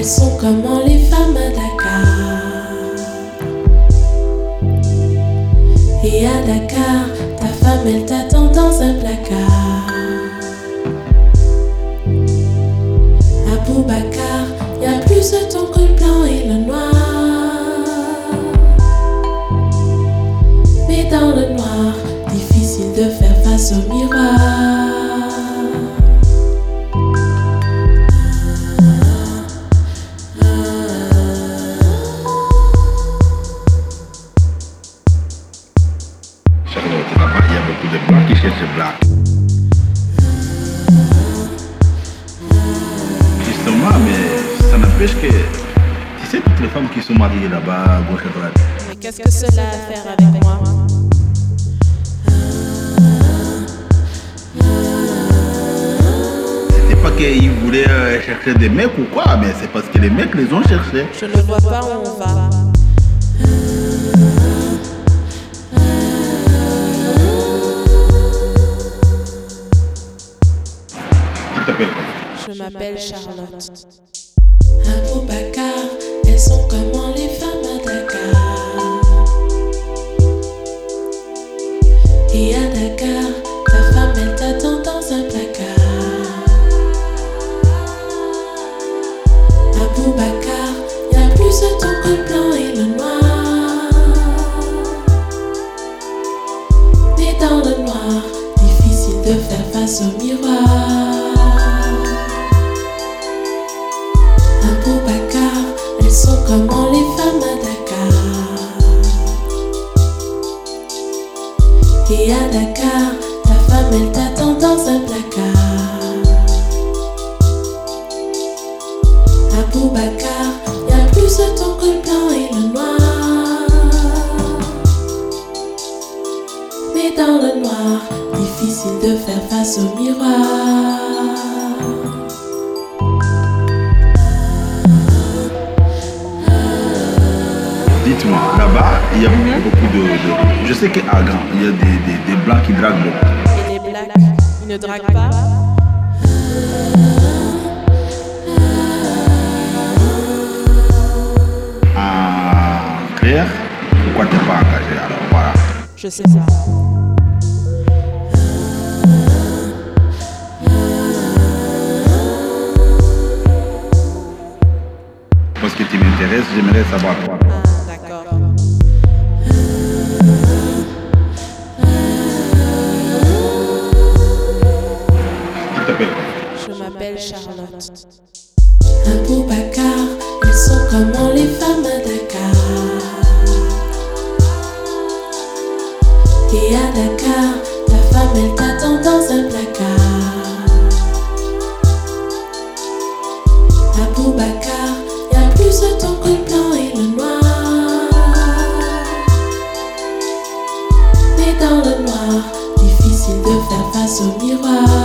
Elles sont comment les femmes à Dakar. Et à Dakar, ta femme elle t'attend dans un placard. À Boubacar, y'a plus de ton que le blanc et le noir. Mais dans le noir, difficile de faire face au miroir. Là-bas, il y a beaucoup de blancs qui cherchent le blanc. Justement, mais ça n'empêche que tu sais toutes les femmes qui sont mariées là-bas, à gauche à droite. Mais qu'est-ce que cela a à faire avec moi? C'était pas qu'ils voulaient chercher des mecs ou quoi, mais c'est parce que les mecs les ont cherchés. Je ne vois pas où on va. Tu t'appelles quoi? Je m'appelle Charlotte. À Boubacar, elles sont comment les femmes à Dakar. Et à Dakar, ta femme elle t'attend dans un placard. À Boubacar, y'a plus de ton que le blanc et le noir. Mais dans le noir, difficile de faire face au miroir. À Boubacar, elles sont comment les femmes à Dakar. Et à Dakar, ta femme elle t'attend dans un placard. À Boubacar, y'a plus de ton que le blanc et le noir. Mais dans le noir, difficile de faire face au miroir. Dites-moi, là-bas, il y a beaucoup de... Je sais qu'à Agan, il y a des blancs qui draguent beaucoup. Et les blacks, ils ne draguent pas? En clair, pourquoi t'es pas engagé? Alors voilà. Je sais ça. Parce que tu m'intéresses, j'aimerais savoir quoi. D'accord. Tu t'appelles quoi? Je m'appelle Charlotte. À Boubacar, elles sont comment les femmes à Dakar. Et à Dakar, ta femme elle t'attend dans un placard. À Boubacar, y'a plus de ton que le blanc et le noir. Mais dans le noir, difficile de faire face au miroir.